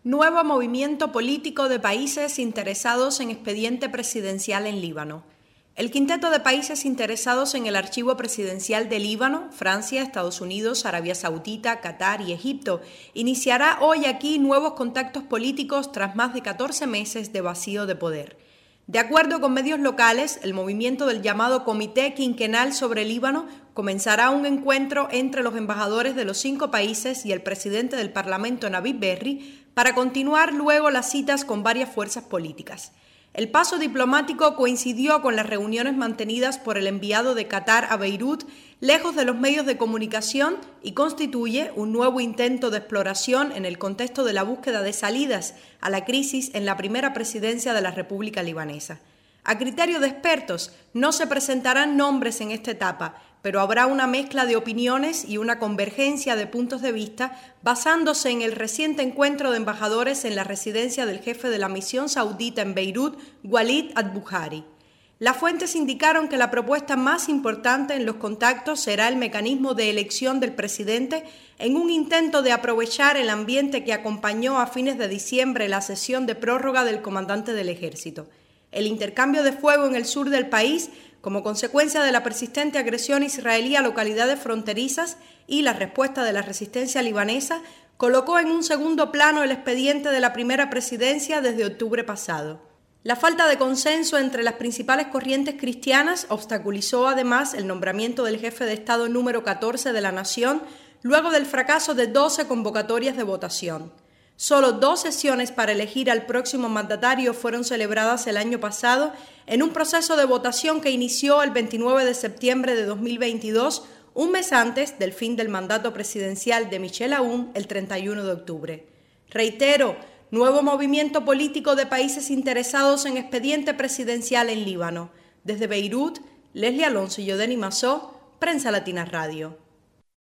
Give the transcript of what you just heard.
Nuevo movimiento político de países interesados en expediente presidencial en Líbano. El quinteto de países interesados en el archivo presidencial de Líbano, Francia, Estados Unidos, Arabia Saudita, Qatar y Egipto, iniciará hoy aquí nuevos contactos políticos tras más de 14 meses de vacío de poder. De acuerdo con medios locales, el movimiento del llamado Comité Quinquenal sobre Líbano comenzará un encuentro entre los embajadores de los 5 países y el presidente del Parlamento, Navid Berri, para continuar luego las citas con varias fuerzas políticas. El paso diplomático coincidió con las reuniones mantenidas por el enviado de Qatar a Beirut, lejos de los medios de comunicación, y constituye un nuevo intento de exploración en el contexto de la búsqueda de salidas a la crisis en la primera presidencia de la República Libanesa. A criterio de expertos, no se presentarán nombres en esta etapa, pero habrá una mezcla de opiniones y una convergencia de puntos de vista basándose en el reciente encuentro de embajadores en la residencia del jefe de la misión saudita en Beirut, Walid al-Bukhari. Las fuentes indicaron que la propuesta más importante en los contactos será el mecanismo de elección del presidente en un intento de aprovechar el ambiente que acompañó a fines de diciembre la sesión de prórroga del comandante del ejército. El intercambio de fuego en el sur del país, como consecuencia de la persistente agresión israelí a localidades fronterizas y la respuesta de la resistencia libanesa, colocó en un segundo plano el expediente de la primera presidencia desde octubre pasado. La falta de consenso entre las principales corrientes cristianas obstaculizó además el nombramiento del jefe de Estado número 14 de la nación, luego del fracaso de 12 convocatorias de votación. Solo 2 sesiones para elegir al próximo mandatario fueron celebradas el año pasado en un proceso de votación que inició el 29 de septiembre de 2022, un mes antes del fin del mandato presidencial de Michel Aoun el 31 de octubre. Reitero, nuevo movimiento político de países interesados en expediente presidencial en Líbano. Desde Beirut, Leslie Alonso y Yodeni Massó, Prensa Latina Radio.